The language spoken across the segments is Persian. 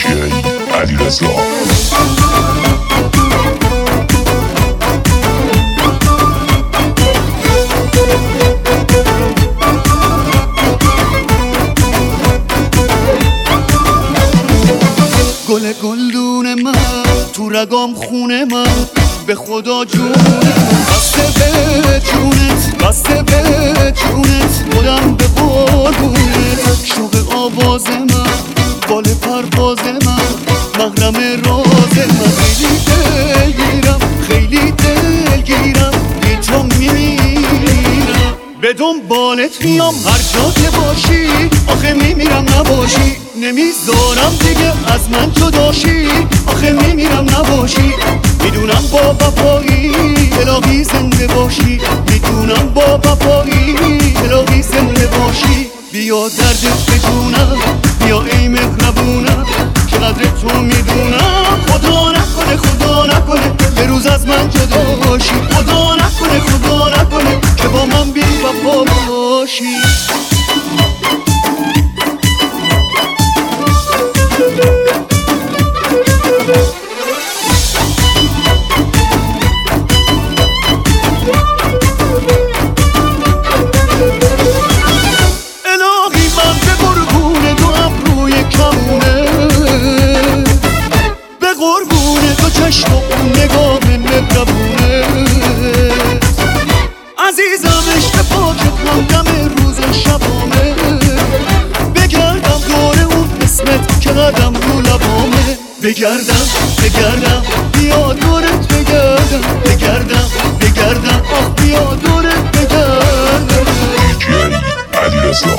علیرضا. گل گلدون من تو رگام خونه من، به خدا جون بسته به جونت، بسته به جونت، خودم به قربونت. شوق آواز من، بال پرواز من، محرم راز من. خیلی دلگیرم، خیلی دلگیرم، بی تو میمیرم. به دنبالت میام هر جا که باشی، آخه میمیرم نباشی. نمیذارم دیگه از من جداشی، آخه میمیرم نباشی. میدونم با وفایی الهی زنده باشی، میدونم با وفایی الهی زنده باشی. بیا دردت بجونم، بیا ای مهربونم، چقدر تو میدونم. خدا نکنه، خدا نکنه یه روز از من جدا باشی. خدا نکنه، خدا نکنه که با من بی وفا باشی. چشم و اون نگاه مهربونه عزیزم، عشق پاکت همدم روز و شبامه. بگردم دور اون اسمت که قدم رو لبامه. بگردم بگردم بیا دورت بگردم، بگردم بگردم آخ بیا دورت بگردم. علیرضا.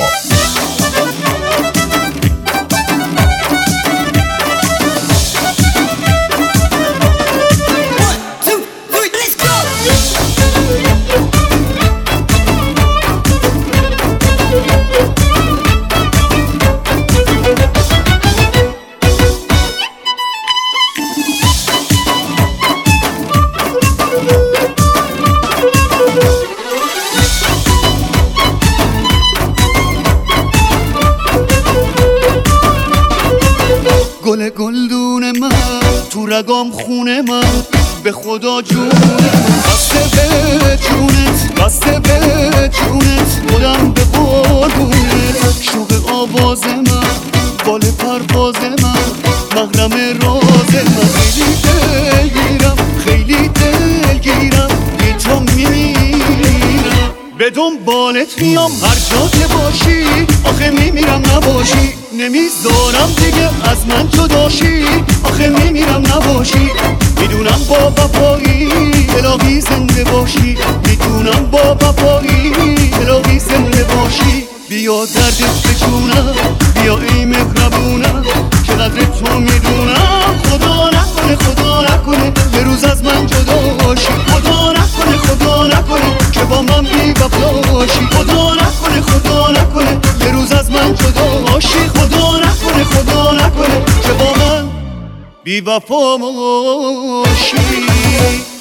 گل گلدون من تو رگام خونه من، به خدا جون بسته به جونت، بسته به جونت، خودم به قربونت. شوق آواز من، بال پرواز من، محرم راز من. خیلی دلگیرم، خیلی دلگیرم، بی تو میمیرم. به دنبالت میام هر جا که باشی، آخه میمیرم نباشی. نمیذارم دیگه از من جداشی، آخه میمیرم نباشی. میدونم با وفایی الهی زنده باشی، میدونم با وفایی الهی زنده باشی. بیا دردت بجونم، بیا ای مهربونم، چقدر تو میدونم. خدا نکنه، خدا نکنه یه روز از من جدا باشی. خدا نکنه، خدا نکنه که با من بی وفا باشی. خدا نکنه، خدا نکنه یه روز از من جدا باشی. خدا نکنه، خدا نکنه که با من بی وفا باشی.